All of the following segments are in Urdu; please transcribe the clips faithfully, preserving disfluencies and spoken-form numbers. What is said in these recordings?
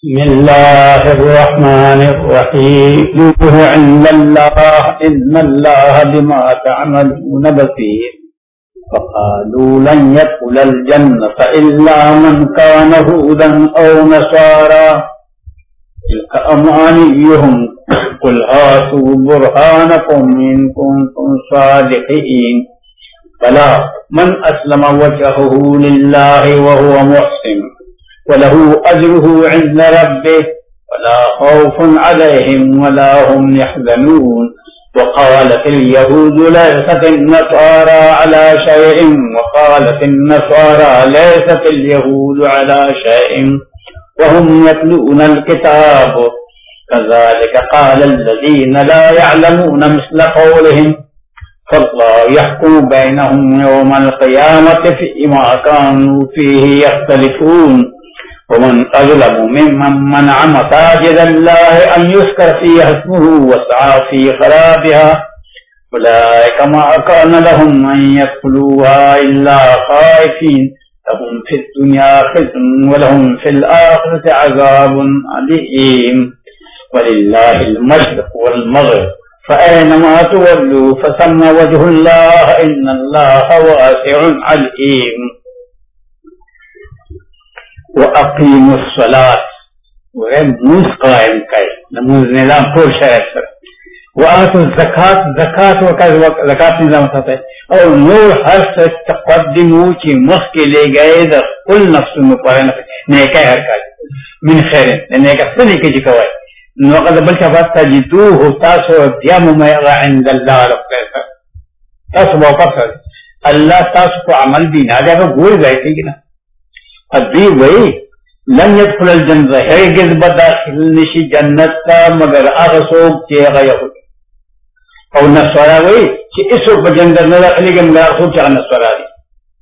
बिस्मिल्लाहिर्रहमानिर्रहीम इंदल्लाह इन्नल्लाह बिमा तअमलून बसीर फ़क़ालू लन यदख़ुलल जन्नता इल्ला मन कान हूदन औ नसारा तिल्का अमानियुहुम क़ुल हातू बुरहानकुम इन कुंतुम सादिक़ीन फला मन अस्लम वजहहु लिल्लाहि व हुवा मुहसिन वलहु अज्रुहु इंद रब्बिह वला खौफुन अलैहिम वला हुम यहज़नून वक़ालत अल-यहूद लैसत अन-नसारा अला शैइन वक़ालत अन-नसारा लैसत अल-यहूद अला शैइन वहुम यतलून अल-किताब कज़ालिक क़ाल अल्लज़ीन ला यअलमून मिस्ल क़ौलिहिम फ़ल्लाहु यहकुमु बैनहुम यौमल क़ियामति फ़ीमा कानू फ़ीहि यख्तलिफ़ून वमन अज़लमु मिम्मन मनअ मसाजिद अल्लाहि अन युज़करा फ़ीहा इस्मुहु वसअ फ़ी ख़राबिहा उलाइका मा कान लहुम अन यदख़ुलूहा इल्ला ख़ाइफ़ीन लहुम फ़िद दुनिया ख़िज़्युन व लहुम फ़िल आख़िरति अज़ाबुन अलीम वलिल्लाहिल मशरिक़ु वल मग़रिब फ़अयनमा तुवल्लू फ़सम्मा वजहुल्लाह इन्नल्लाह वासिउन अलीम व अक़ीमुस्सलात व नमाज़ कायम करे नमाज़ निज़ाम पूर शरीयत पर व आतु ज़कात ज़कात व ज़कात निज़ाम होता है और नूर हर से तक़द्दमू की मख के ले गए द कुल नफ्स में पर नेका हर का मिन खैर नेका सदी के जिकवा नो कद बल शफात तजिदू होता सो दियाम में इंदल्लाह रब्बक तस वापस अल्लाह तास को अमल भी ना जाए भूल गए थे कि ना अभी वही लन यदख़ुलल जन्नत है गिज़ बदाखिल निशी जन्नत का मगर अगसोग के गया हो और नस्वारा वही कि इस वक्त जन्नत न दाखिले के मगर अगसोग के नस्वारा दी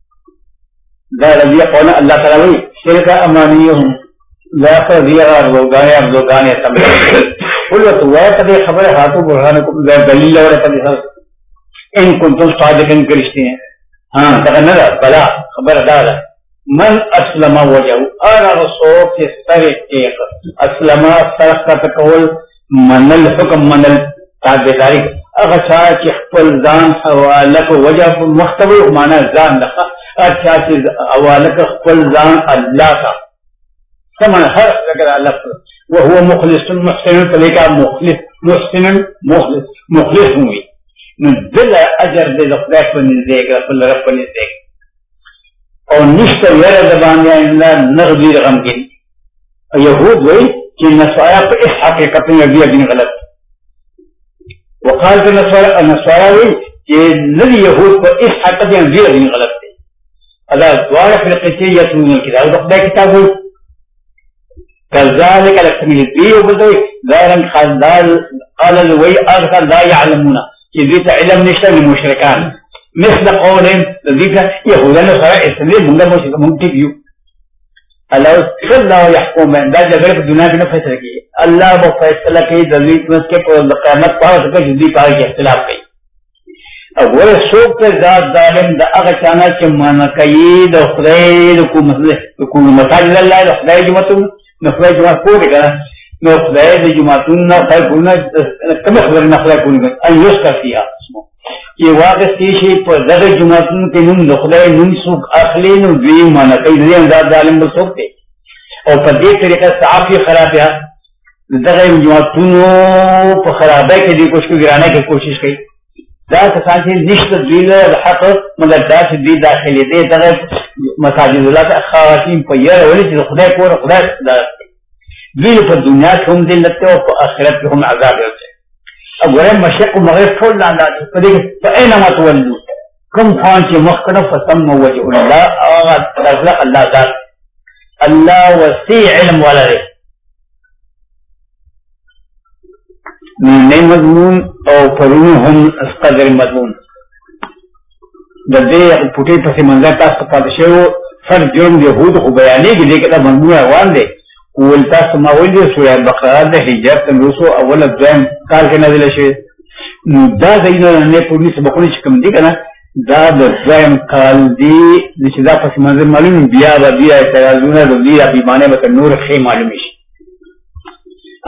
दा रज़िया कौन अल्लाह ताला वही तिल्का अमानियुहुम ला क़दिया रोगाने अब रोगाने तब बोल तो वह पदे खबर हाथों बुरहानकुम दलील और पदे इन कुंतुम सादिक़ीन करिश्ते हैं हाँ कहना बला खबरदार मन अस्लमा वजहू और रसूल के सर एक अस्लमा सरफ का तकवल मनल हुक्म मनल ताबेदारी अगसा कि खपल जान हवाला को वजह मुख्तलिफ माना जान रखा अच्छा चीज हवाला का खपल जान अल्लाह का समन हर जगह अल्लाह वो हुआ मुखलिस मुहसिन तरीका मुखलिस मुहसिन मुखलिस मुखलिस हुई दिल अजर दे खुदा को देगा रसूल रब को देगा और निश्चय यह जबान या नगदी रकम की यहूद वही कि नस्वारा पर इस हकीकत में अभी अभी गलत वकाल के नस्वारा नस्वारा वही कि नबी यहूद पर इस हकीकत में अभी अभी गलत थे अदा द्वारा फिर कैसे यह सुनने की था खुदा किताब हुई कज़ालिक अलक्तमिल दी बोलते ज़ाहिरन खासदार क़ाल वही आखिर ला यअलमूना कि दी इल्म निश्चय मुशरिकान मिस्ल क़ौलिहिम ज़ीका यहूदा ने सारा इसलिए मुंडा मुश्रिक मुंटी व्यू अल्लाह अल्लाह यहकुम में दा जगह दुनिया के फैसला की अल्लाह वो फैसला की दलील में के क़यामत पास के जुदी पार के इख्तिलाफ की अब वो सोच के जात जालिम दा अगचाना के माना कई द खुदाई को मतलब को मसाजिद अल्लाह द खुदाई जुमतुन न खुदाई जुमत को देगा न खुदाई द जुमतुन न खुदाई गुना कम खबर न खुदाई को अन युस्का किया ये वाक़ सीशी पर जगह जुमतुन के नुन द खुदाई नुन सुख अखली नु वी माना कई द जात जालिम ब सोचते और पर ये तरीका साफ ही खराब है जगह जुमतुन पर खराबे के लिए कुछ को गिराने की कोशिश की ذات साथी निश्चित दिल हक मगर दास दी दाखिले दे तगर मसाजिद अल्लाह का खातिम पर यह वली जो खुदा को खुदा दास दिल पर दुनिया को हम दिल लगते और आखिरत को हम अजाब देते अब वह मशरिक़ व मग़रिब छोड़ डाला पर फ़अयनमा तुवल्लू कम खान के मखकन फसम्मा वजहुल्लाह अल्लाह अल्लाह ज़ात अल्लाह वसी इल्म वाला है नए मजमून और फरून हम कदर मजमून दे पुटे पसी मंजर का सफादशे फर जुर्म यहूद को बयानी की लेकर मजमून अहवान दे उल्टा समावल दे सूरह बकरा दे हिजर तंदुसो अव्वल अध्याय काल के नज़िल शे दा दैनो ने पूरी सबकनी चिकम दी कना दा अध्याय काल दी निशिदा पसी मंजर मालूम बिया बिया तराजुना बिया बीमाने बत नूर खे मालूम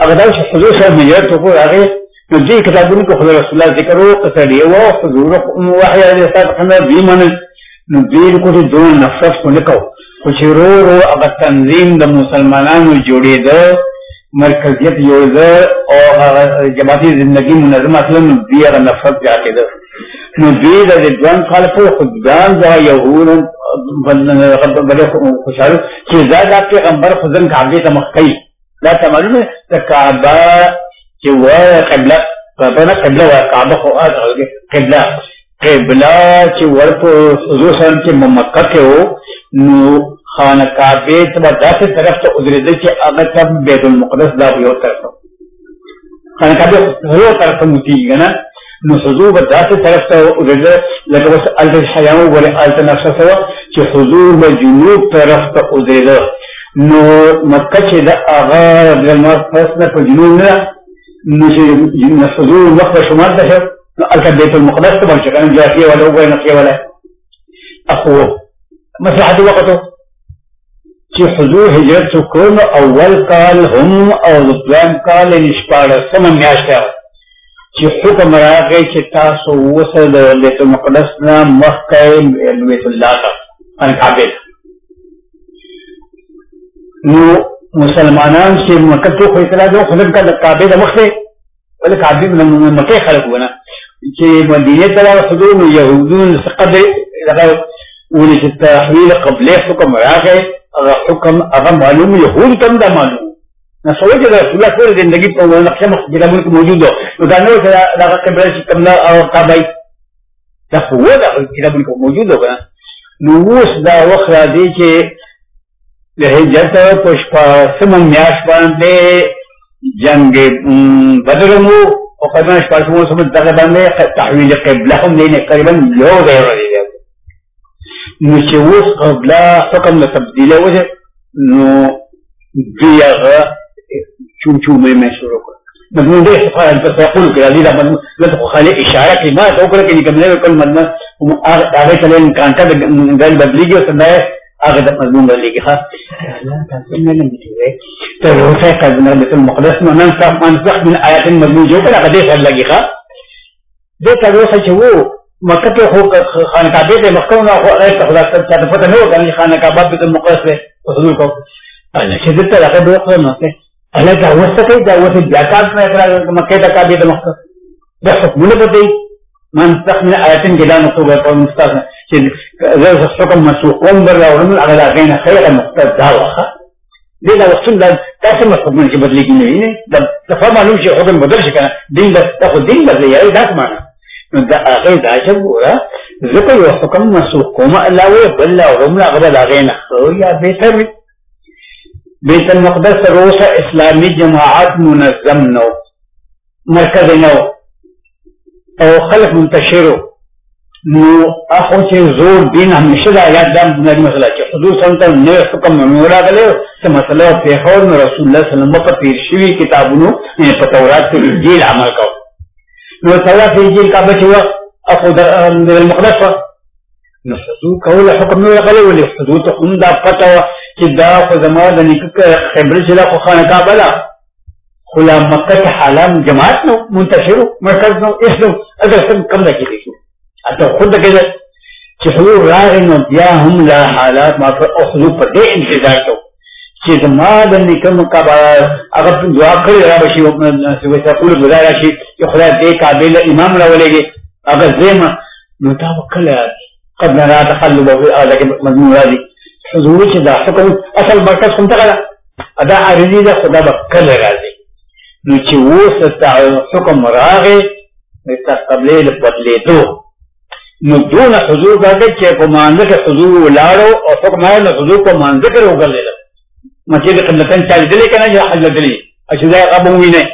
اگر دا حضور صاحب هجرت وکړو هغه نو دې کتابونو کې خدای رسول الله ذکر او قصدي او حضور او وحي عليه السلام دې من نو دې کو دې دون نفس کو نکو خو چې ورو ورو هغه تنظیم د مسلمانانو جوړېده مرکزیت جوړېده او هغه جماعتي زندگی منظم اصلا نو دې هغه نفس ځکه ده نو دې د ځوان خلکو خدان دا يهود بل خوشاله چې دا د پیغمبر خدن کعبه ته مخکې دا تمام د کعبه چې و قبله قبله قبله و کعبه خو قبله قبله چې ورته حضور صلی الله علیه مکه کې وو نو خانه کعبه ته داسې طرف ته ودرېدل چې هغه ته بیت المقدس دا یو طرف خانه کعبه یو طرف ته متیږي نه نو حضور به داسې طرف ته ودرېدل لکه اوس الته حیاو ولې الته نفسه سوا چې حضور به جنوب طرف ته ودرېده نو مکه چې د هغه د المقدس نه په جنوب نه نو چې حضور مخ شمال ته شو نو الته بیت المقدس ته ورشي کنه جاهلیه ولا وګړي نقيه ولا اخو مصلحت وقته چې حضور هجرت وکړ اول کال هم او دویم کال نشپاړه سم میاشته چې حکم راغی چې تاسو وسه د بیت المقدس نه مخکې بیت الله ته ان کعبه نو مسلمانان چې مکه ته خو اعتراض وکړ د کعبه د مخ ته ولې کعبه د مکه خلک ونه چې مدینه ته حضور يهودون ثقب دغه ولې چې تحویل قبله حکم راغی هغه حکم هغه معلوم يهود تم دا معلوم نه سوي چې رسول الله ټول ژوندۍ په نقشه مخکې ملک موجود نو دا نو چې دا قبله چې کوم او کعبه دا هو دا چې ملک موجود و نو اوس دا وخت را دی چې د هجرت په شپږم میاشت باندې جنگ بدر مو او قدمه شپږم سم دغه باندې تحویل قبله هم نه تقریبا یو دی ورته نو چې اوس قبله حکم له تبدیله وجه نو بیاغه چوم چوم یې شروع کړ مضمون دې څخه د تقول کې دې د لته خالي اشاره کې ما ته وکړه چې کومه کل مدنه هغه ته لن کانټا د بدلیږي او څنګه هغه د مضمون بدلیږي ها الله تاسو نه لمږي ته روسه کله بیت المقدس نو نن تاسو منځ من آیات مضمون جو کړه هغه دې سره لګي ښا دې ته روسه چې وو مکه ته خو خانه کعبه ته مکه نو هغه ته خدا ته پته نه وکړي خانه کعبه بیت المقدس له حضور کو انا چې دته هغه به خو نه ته الا دا وسته کې دا وسه ځکات نه کړه مکه ته کعبه ته مخ دا حکمونه پته من تخمن آیاتن کې دا نو په مستثنا چې زه حکم مسوقون بر راولم على غین خیر مقتضى دا واخه دې دا وسه دا تاسو مخکمن کې بدلی کې نه نه دا تفهم معلوم شي حکم بدل شي کنه دین دا تاسو دین بدلی یا دا معنا نو دا هغه دا چې ګوره ځکه یو حکم مسوقوم الله وی بل راولم على غین خو یا به تر بیت المقدس روسه اسلامی جماعت منظم نو مرکز نو او خلق منتشرو نو اخو چې زور دین همیشه دا یاد دام د مسله چې حضور صلی الله علیه وسلم نه حکم مورا غلې څه مسله په خور نو رسول الله صلی الله علیه وسلم په تیر شوی کتابونو په تورات کې انجیل عمل کو نو تورات انجیل کا بچو اخو د المقدس نو حضور کوله حکم نو غلې ولې حضور ته هم دا پته چې دا خو زما د نیکه خبر چې لا خو خانه کعبه لا خلا مکه حالم جماعت نو منتشر مرکز نو اسلو اگر څنګه کم نه کیږي اته خود کې چې حضور راغی نو بیا هم لا حالات ما پر حضور په دې انتظار کو چې زما د نیکه کعبه هغه دعا کړی را بشي او څه تقول بلای راشي چې خدای دې کعبه له امام را ولېږي هغه زما نو تا وکړه قد لا تخلب في هذا مضمون راضي حضور چې دا حکم اصل مرکز کوم څنګه ادا عارضی دا خدا بکل راځي نو چې وسه حکم راغی د قبله د بدلېدو نو دون حضور باندې چې په مانځ کې حضور ولاړو او حکم یې نو حضور په مانځ کې وګرځیدل مسجد قبلتن چا دې کنه یا حل دې اجازه قبول نه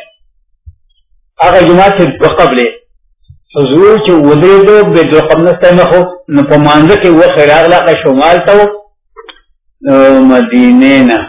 هغه جمعه چې قبله حضور چې ودرېدو به د قبلته مخو نو په مانځ کې و خیراغ لا شمال ته مدینه نه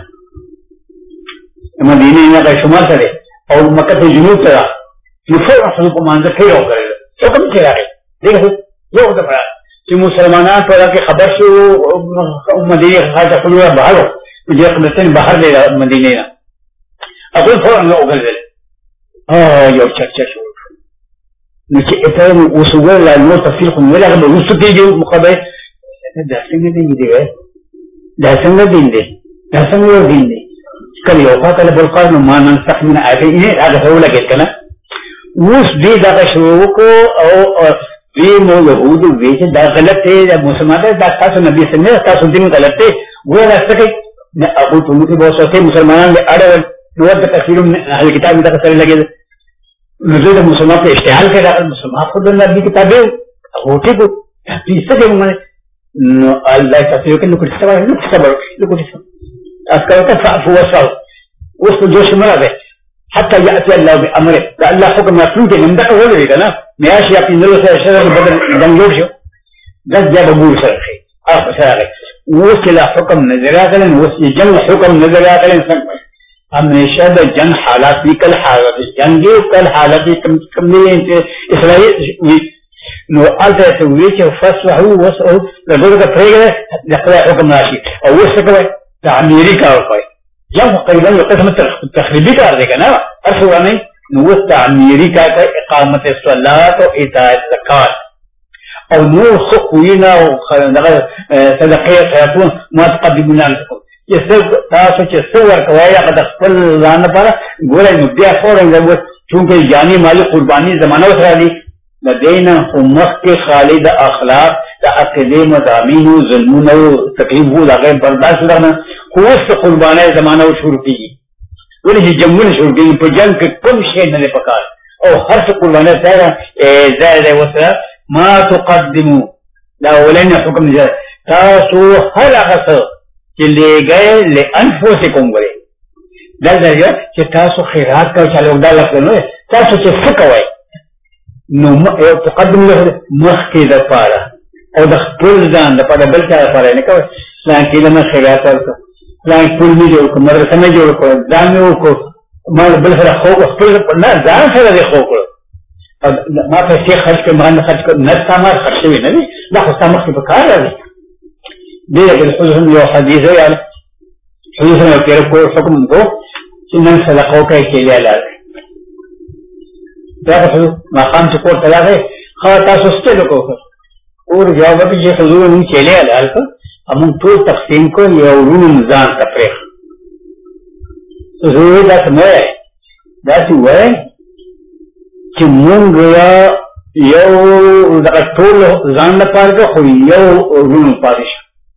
مدینه نه که شمال ته او مکه ته جنوب ته نو فور حضور په مانځ کې راغلی حکم چې راغی دغه یو دفعه چې مسلمانان په هغه خبر شو مدینه خاطر خلوه بهر دې قبلتين بهر دې مدینه نه هغوی فورا وګرځېدل او یو چرچه شروع شو. نو چې ته اوس وګوره نور تفصیل خو مې ویل هغه به وروسته کېږي مخبر دا څنګه دین دی دا څنګه دین دی دا څنګه یو دین دی کله یو خوا کله بل خوا نو ما ننسخ من آیتین هغه څه ولګېد که نه اوس دوی دغه شروع وکړو او دوی مو یهودو ویل چې دا غلط دی دا مسلمان دی دا ستاسو نبي څنګه ستاسو دین غلط دی ګوره دا څه کوي هغوی په موږ کې به وسوسې مسلمانان دې اړول نو ورته تفسیر اهل کتاب مې دغه سره لګېده نو دوی د مسلمان په اشتعال کې راغل مسلمان خو د نبي کتاب یې هغه ټیک دوی څه کوي موږ نو الله تفسیر کوي نو کړي څه وایي نو څه صبر وکړي نو کړي څه اسکه ته فعفو وصل اوس په جوش مړه ده حتى يأتي الله بأمره دا الله حكم مسلوك من دقه هو ذلك أنا مياشي يقين الله سيشتغل بدل جنجوب شو ده جاب أبوه سرخي أخ سرخي وصل حكم نزرات لن وصل جن حكم نزرات لن سنك هميشه ده جن حالات في كل حالات جنگي كل حالات كم كم لين إسرائيل نو ألتا يسوي شيء فصله وصله لقولك فريقه لقوا حكم ناشي أو وصله تعميري كارفاي جب قریباً یو قسم تخریبی کار دے گا نا ارسو نہیں نو تعمیری کا اقامت الصلاۃ و ایتاء الزکات او نو خقوینا او صدقه خیراتون ما تقدمون لكم یہ سب تاسو چې څور کوي هغه د خپل ځان لپاره ګورئ نو بیا فورا چونکه جانی مالی قربانی زمانه وسره دي د دینه مخ کې خالد اخلاق د عقیده مضامین او ظلمونه او تکلیف وو هغه برداشت لرنه خو اوس قربانه زمانه شروع کیږي ولې چې جنگونه شروع کیږي په جنگ کې کوم شی نه پکار او هر څه قربانه سره زائد وسره ما تقدموا دا ولنه حکم دی تاسو هر هغه څه چې لګي لانفسکم غره دا دا چې تاسو خیرات کوي چې له الله نه تاسو چې څه کوي نو تقدم له مخکې د پاره او د خپل ځان د پاره بل څه لپاره نه کوي ځان کې له خیرات ورته ځان ټول می جوړ کوم مدرسه نه جوړ کوم ځان مې وکړ ما بل سره خو خپل نه ځان سره دی خو کړ ما په څه خرج کې ما نه خرج کړ نه سامان خرج شوی نه دی دا خو سامان په کار راځي دې کې حضور یو حدیث دی یار حضور یو کېر کو حکم کو چې نن صدقه کوي کې لاله دا خو مقام چې کوټه راغی خو تاسو ستل کو اور جواب کې چې حضور نن کې لاله امون ټول تقسیم کو یو رونو نظام تفریح ضروري دا څه دا څه وای چې مونږ یو دغه ټول ځان لپاره خو یو رونو پاتې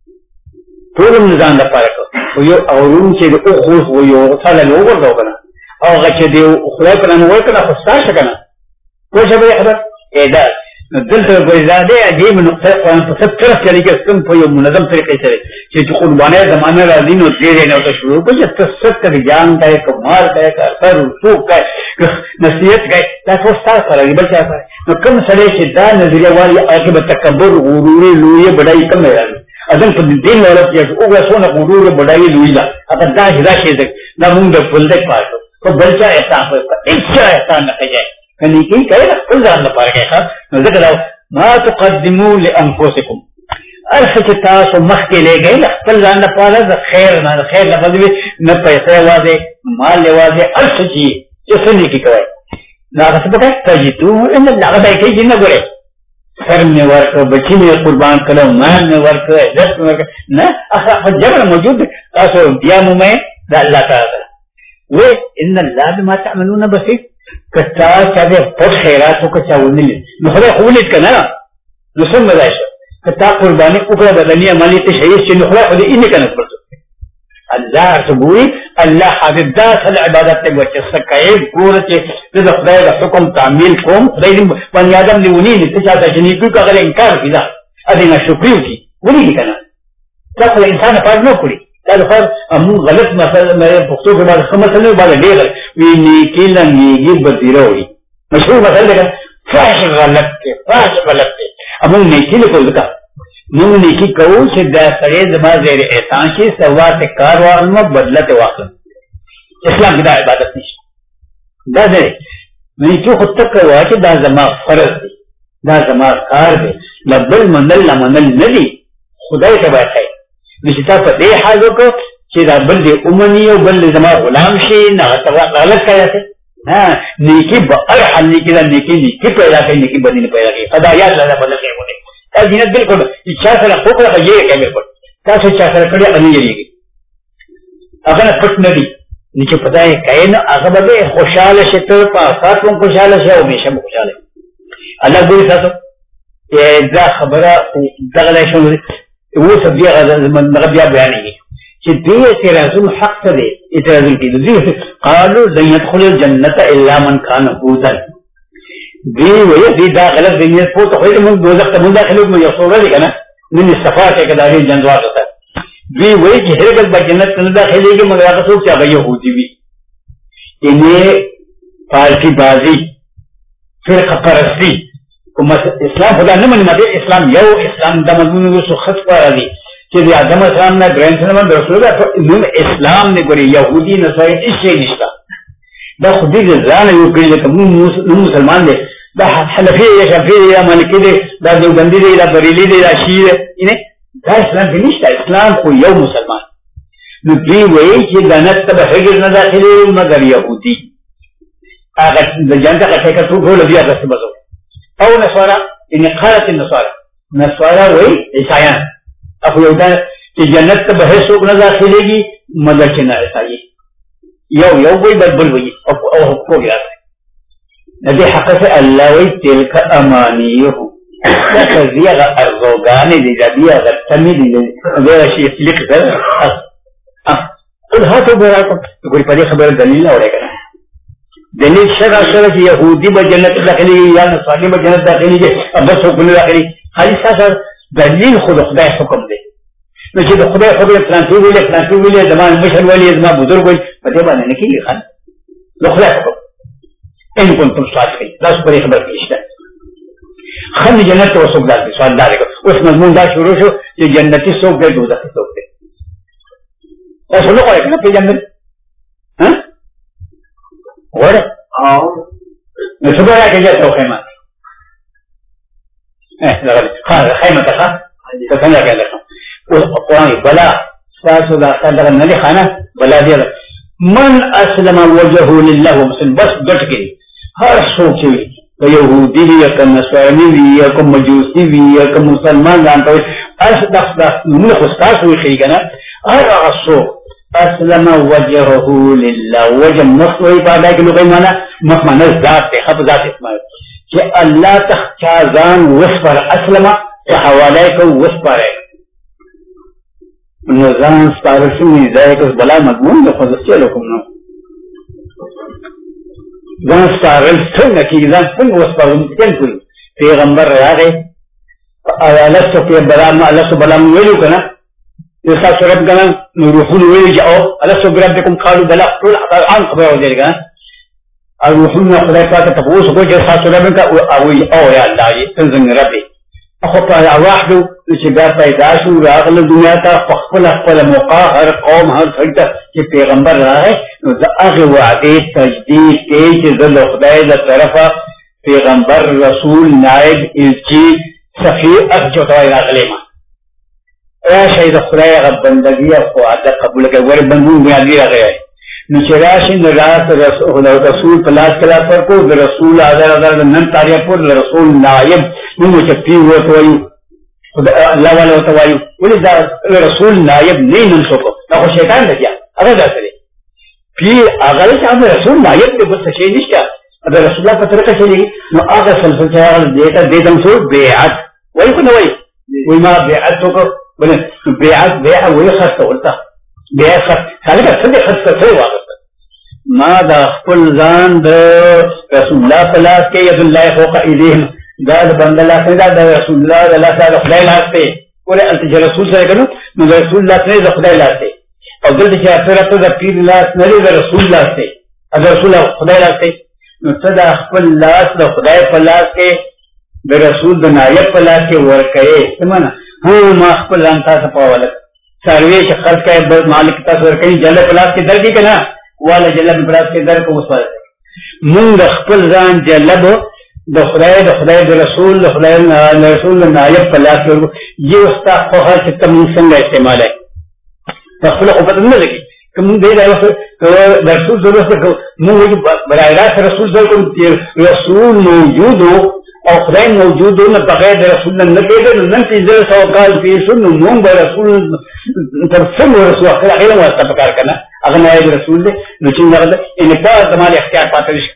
ټول نظام لپاره خو یو اورون چې د خو خو یو تعالی له وګورځو کنه او هغه چې دی خدای په نوم ورکنه خو ستاسو کنه کوم څه به خبر اېدا دلته ګوزاده عجیب نقطه قرآن په څه طرف کې لګي کوم په یو منظم طریقې سره چې قربانه زمانه راځي نو دې نه ته شروع کوي چې ست کې جان ته کمال ته کار څوک کوي نصیحت کوي تاسو ستاسو سره بل څه نو کوم سره چې دا نظریه والی هغه به تکبر غرور لوی بډای کم راځي اذن په دین ولا چې هغه څونه غرور بډای لوی دا اته دا هدا شي دا موږ د فل دې پاتو په بل څه احساس کوي اچھا احساس نه کوي کني کې کوي خپل ځان لپاره کوي نو ذکر ما تقدموا لانفسكم ارخص تاسو مخکې لګي خپل ځان لپاره د خیر نه خیر لپاره نه پیسې واځي مال واځي ارخص شي چې څنګه کې کوي دا څه پکې تجدو ان الله دای کې جن غره سر نه ورکو بچی نه قربان کړو مال نه ورکو عزت نه اخر جبر موجود تاسو بیا مو مې د الله تعالی و ان الله بما تعملون بصير کتا چې په خیرات او کچا ونی نو خدای خو ولید کنه نو څنګه راشه کتا قربانی وکړه د دنیا مالی ته شهید چې نو خدای خو دې نه کنه پرته الله سبوي الله حافظ ذات العبادت ته وچه سکایب ګور چې د خدای د حکم تعمیل کوم خدای دې باندې ادم دی ونی نه چې دا جنې کو هغه انکار کړه اده نه شکر کی ونی کنه دا خو انسان پاج نه کړی دا خو امو غلط مثلا مې پښتو کې باندې خمس نه باندې ډېر وی نیکی لنګيږي بدیروي مشهور مثلا ده فاش غلط کې فاش غلط کې امو نیکی له کول کا نو نیکی کوو چې دا سړی زما زیر احسان شي سوا ته کار وانه بدلته واخل اسلام کې دا عبادت نشي دا ده نیکی خو تک واچ دا زما فرض دی دا زما کار دی لبل منل منل ندي خدای ته وایي نشي تا په دې حال وکړه چې دا بل دې اومني او بل دې زما غلام شي نه غلط کړی ها نیکی به هر حال نیکی دا نیکی نیکی پیدا کوي نیکی بدی نه پیدا کوي خدای الله له بدل کوي دا دینه بالکل چې سره حکم کوي یې کوي بالکل تاسو چې سره کړی ان یې هغه پټ نه دي چې پتا یې کین هغه به خوشاله شي ته په تاسو خوشاله شي او همیشه خوشاله الله ګوري تاسو دا خبره دغه شنو وو سبیا غږ بیا بیانېږي چې دې اعتراض حق ته دي اعتراض کوي قالوا لن يدخل الجنه الا من كان هودا دي وې دي دا غلط دي نه پوت خو موږ دوزخ ته موږ داخلو موږ یو صورت دي کنه من استفاده کې دا دې جنوار ته دي وې چې هرګل په جنت ته داخليږي موږ هغه څوک چې هغه يهودي وي اني فارسی بازی فرقه پرستی کوم اسلام خدا نه مني مده اسلام یو اسلام د مضمون وسو خط پر دي چې د آدم اسلام نه ګرانټ نه من رسول الله اسلام نه ګوري يهودي نصاري هیڅ نشته دا خو دې ځان یو کړی کوم مسلمان دي دا حنفي یا شافعي یا مالکي دي دا دیوبندي دي دا بریلي دي دا شیعه دي دا اسلام نشته اسلام خو یو مسلمان نو دوی وایي چې جنت ته هیڅ نه داخلي مګر يهودي هغه د جنت هغه څه ټول بیا تاسو بزو او نصارى ان قالت النصارى نصارى وایي عیسایان اخو یو دا چې جنت ته هیڅ نه داخليږي مګر چې نه عیسایي یو یو وایي بل وایي او او کوی راځي نبی حقیقت الله وایي تلک امانیه دا کزیغه ارزوګانې دي دا بیا غتمې دي دا شي فلک ده قل هاتوا براءكم يقول په دې خبره دلیل اورئ کنه دلیل شرع شرع چې يهودي به جنت داخلي یا نصراني به جنت داخلي دي بس حکم داخلي خالص سره دلیل خود خدای حکم دی نو چې خدای خدای فرانسوي ویلې فرانسوي ویلې زمان مشر ویلې زما بزرګ ویلې په دې باندې نه کیږي خان نو خدای حکم ان كنتم صادقين تاسو په خبر کې شته خن جنت او سوګ دار سوال دار اوس مضمون دا شروع شو چې جنتي سوګ دی دوزخ سوګ دی تاسو نو کوی نه پیژنئ ها وره او نو څه به راځي ته خیمه اه دا غواړي خیمه ته ته څنګه راځي او قرآن بلا تاسو دا څنګه نه لري خانه بلا دی من اسلم وجهه لله مسلم بس ګټ کې هر څوک چې يهودي وي یا نصراني وي یا کوم مجوسي وي یا کوم مسلمان ځان ته اس دغه نو خو تاسو یې خېګنه هر هغه څوک اسلم وجهه لله وجه مخوي بعد کې لغوي معنا مخمنه ذات ته خپ ذات اسمه چې الله تخچا ځان وسپر اسلم په حواله کو وسپر نو ځان سپارښتنه شوی ځای کې بلا مضمون د خدای له کوم نو ځان سپارل څنګه کې ځان څنګه وسپارل کوي پیغمبر راغی اواله څو کې بلا الله سبحانه ویلو کنه يسا سورب كنا نروحون ويجاو ألست بربكم قالوا بلا قل عن خبر وجهك الروحون خدای پاک تفوس کو چې تاسو رب کا او او یا الله دې څنګه ربي اخو په ارواح دو چې بیا پیدا شو راغله دنیا ته خپل خپل موقع هر قوم هر څنګه چې پیغمبر راغی نو دا هغه وعده تجدید کې چې د خدای د طرفه پیغمبر رسول نائب الچی سفیر اجو توای راغلی ما اے شهید خدای غ بندگی او وعده قبول کوي ور بندو میاږي راغی نو چې راشي نو رسول رسول پلاس کلا پر کو رسول اذر اذر نن تاریخ پر رسول نائب نو چې پی ورته وایو الله والا ورته وایو ولې دا رسول نائب نه نن څوک دا خو شیطان دی هغه داسې پی هغه چې رسول نائب دې بس شي نشته دا رسول الله په طریقه چلی نو هغه سلسله هغه دې دې دم څو بیعت وایو کنه وایي وای ما بیعت وکړه بل بیعت بیع وایي خاصه ورته بیا خلک څنګه خرڅ کوي واغسته ما دا خپل ځان د رسول الله په لاس کې ید الله فوق ایدیهم دا د بندلا څنګه د رسول الله د لاس د خدای لاس ته ګوره انت چې رسول سره کړو نو د رسول الله څخه د خدای لاس ته او دلته چې اخرت د پیر لاس نه دی د رسول لاس ته د رسول خدای لاس ته نو څه د خپل لاس د خدای په لاس کې د رسول د نایب په لاس کې ورکړي سمانه هو ما خپل ځان تاسو په وله سروي چې خرڅ کوي مالک تاسو ورکړي جل پلاس کې درګي کنه والا جل پلاس کې در کو وسوال مونږ خپل ځان جلب د خدای د خدای د رسول د خدای د رسول نایب پلاس ورکو یو استا په هر څه تم څنګه استعمال ہے خپل او پته نه لګي کوم دې راوځي رسول ضرورت کو موږ برای راست رسول ضرورت رسول موجود او خدای موجود نه بغیر رسول نه کېږي نن چې زه سو کال پیښو نو موږ رسول تر څنګه رسول اخر علم واسطه پکار کنه هغه نه رسول دې نو چې نه ان په زمانه اختیار پاتې شي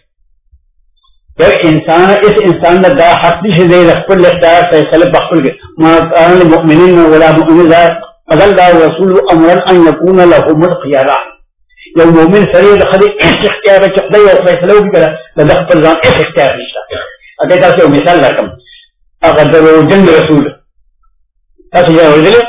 یو انسان اس انسان دا حق دي چې دې خپل اختیار فیصله بخپل کې ما قال المؤمنين ولا مؤمنات فقال رسول امرا ان يكون لهم الخيار یو مؤمن سره د خدای اختیار چې خدای او فیصله وکړه د خپل ځان اختیار نشته اګه تاسو یو مثال راکم هغه د جن رسول تاسو یې ورته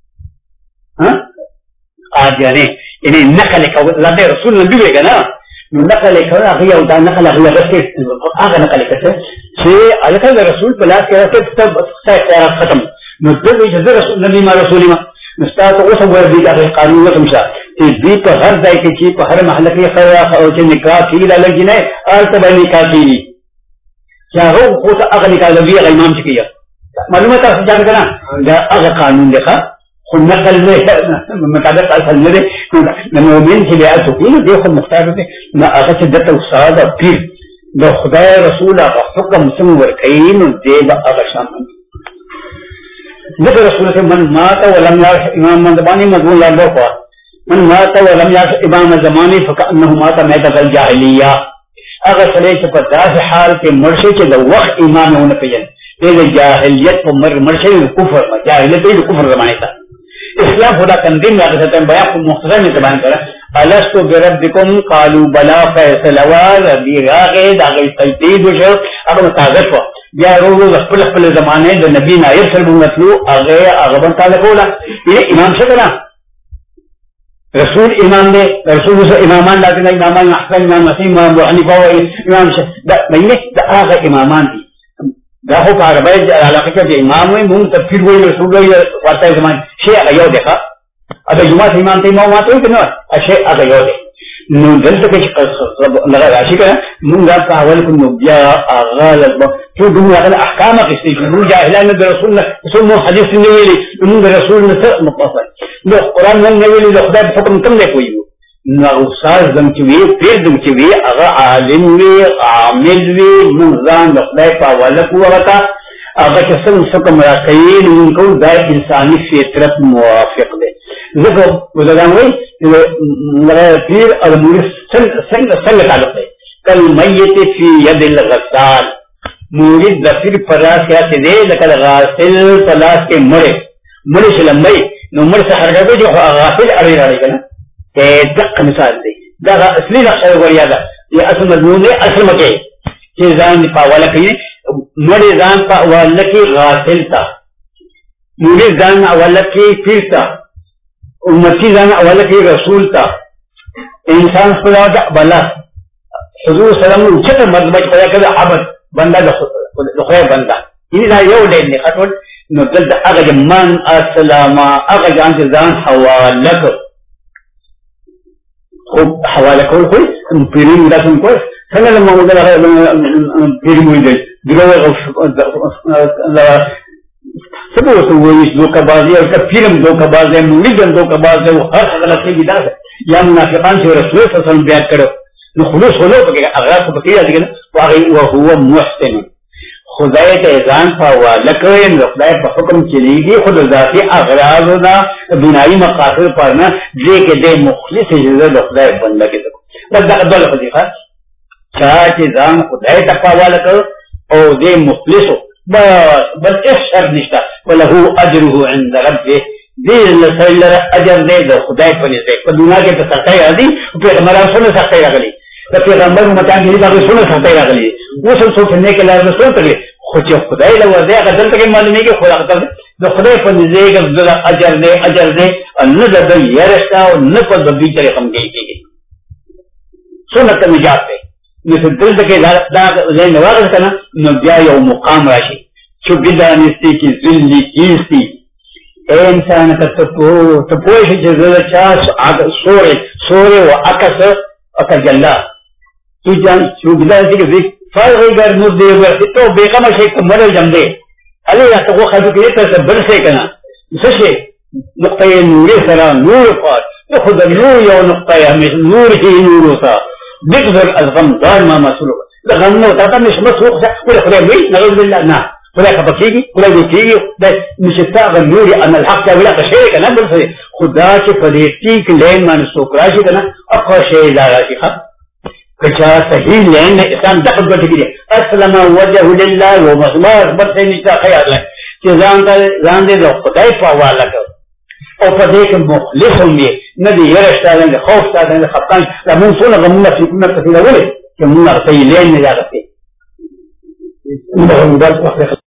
ها اځانه یعنی نقل کول لته رسول نبی وګنا نو نقل کول هغه یو دا نقل هغه بس هغه نقل کړه چې الکه رسول په لاس کې راځي ته اختیار ختم نو دغه چې رسول نبی ما رسول ما مستات اوس ور دي د قانون وکمشه چې دې په هر ځای کې چې په هر محله کې خیا او چې نکاح کیږي د لګی نه آلته باندې نکاح کیږي چې هغه خو ته هغه نکاح لوي هغه امام چې کیږي معلومات تاسو ځان کنه دا هغه قانون دی ښه خو نقل نه مطابق اصل نه دی نو مؤمن چې بیا څه کوي دې خو مختار دی نه هغه چې دته استاد او پیر د خدای رسول هغه حکم څنګه ورکړي نو دې به هغه شامل ذکر رسول من مات ولم يعرف امام مندبانی مضمون لاندو خوا من مات ولم يعرف امام زمانی فکأنه مات میتة الجاہلیہ اگر سلے چې په داسې حال کې مرشي چې د وخت امام ونه پیژن دې د جاهلیت په مر مرشي د کفر جاهلیت د کفر زمانه ته اسلام خدا تنظیم راغی ته بیان په مختصر نه بیان کړه الستو بربکم قالوا بلا فیصل وال دی راغی دا غي تلتید وشو هغه متعذب بیا ورو خپل خپل زمانه د نبی نایب سره مطلو هغه هغه باندې تعالی کوله امام څه کړه رسول امام دے رسول امامان لازم امامان احسن امام مسیح امام ابو حنیفه او امام دا باندې دا هغه امامان دي دا خو په عربی علاقه کې امام وي مونږ تفسیر وایي رسول وایي ورته زمان شی هغه یو دی ښه اته جمعه امام ته امام ماته کنه شی هغه یو دی نو دلته کې لږه راشي کنه مونږ په اول کې نو بیا هغه لږه شو دوه هغه احکام کې چې نو جاهلان د رسول الله څو حدیث نه ویلي موږ رسول الله سره متصل نو قرآن نن نه ویلي د خدای په حکم کوم نه کوي نو استاد زم چې وی پیر زم چې وی هغه عالم وی عامل وی مونږان د خدای په حواله کوته هغه چې څنګه حکم راکړي نو کوم د انساني فطرت موافق دی زه ودان وی مره پیر او مرید څنګه څنګه څنګه تعلق دی کل میت فی ید الغسال مرید د پیر پر راس کې دی لکه غاسل په لاس کې مړ مړ شلمای نو مړ څه حرکت دی خو غافل اړې راړي کنه ته دغه مثال دی دا اصلي نقشه وریا ده یا اصل مضمون دی اصل مکه چې ځان په حواله کوي مړ ځان په حواله کې غافل تا مرید ځان حواله کې پیر تا امتی ځان حواله کې رسول تا انسان خپل بلا حضور سلام چې مرتبه پیدا کړه عبد بنده د خدای بنده دا یو ډېر نه خاطر نو دلته هغه من السلام هغه ځان ځان حواله کو خو حواله کول خو پیرین دا څنګه کوي څنګه له موږ دا پیرین وي دی دغه سبو څه وایي دوکه بازي او کفیرم دوکه بازي مولدم دوکه بازي او هر څه کې دا یا منافقان چې رسول صلی الله علیه وسلم بیا کړو نو خلوص خلوص کې هغه څه کې راځي او هو محسن خدای ته ځان په حواله کوي نو خدای په حکم چلیږي خود ذاتي اغراض نه دنیاوي مقاصد پر نه دې کې د مخلص اجازه د خدای بنده کې دا د ابل فضیحه چې ځان خدای ته په حواله کوي او دې مخلص بس بل ايش شر نشته وله اجره عند ربه دې له اجر دې د خدای په نسبت په دنیا کې په سختۍ راځي او په مراسمو سختۍ راغلي د پیغمبر متان دې دا څونه سختۍ راغلي اوس هم څوک نه کله نه څه کوي خو چې خدای له ورځي هغه دلته کې معلومه کې خدا تعالی د خدای په نزدې کې د اجر دې اجر دې ان د دې يرستا او نه په دې طریقې هم کېږي سنت نجات دې نو دلته کې دا زين نواغ کنه نو بیا یو مقام راشي چې بدانستي کې ذلي کیستی انسان ته ته په چې زړه چاس سورې سورې او عکس اکجلا تو جان چې بدانستي کې فرغ گر نور دی ورته ته بیغم شي کومل جام دی علي هغه خلک کې ته بل څه کنه څه شي نقطه نور سره نور پات خذ النور يا نقطة يا مش نور هي نور وصا بيقدر الغم دائما مسلوق الغم وتعطى مش مسلوق ولا خليه بيت نقول بالله نعم ولا كبكيجي ولا بيتيجي ده مش تاع النور أن الحق ولا شيء كنا بنقول خدا के फरीती के लेन मान सोकराशी करना अखा शेर लाराशी खा कचा सही लेन इंसान दखल कर दिया अस्सलाम वजह लिल्लाह व मसमार बस से निशा ख्याल है कि जान का जान दे दो खुदाई पावा लगा और पदे के मुखलिस होंगे नदी यरश्ता लेंगे खौफ ता लेंगे खत्तान लमन सोना गमुना फिकुना कसीला बोले कि मुना सही लेन में जा सकते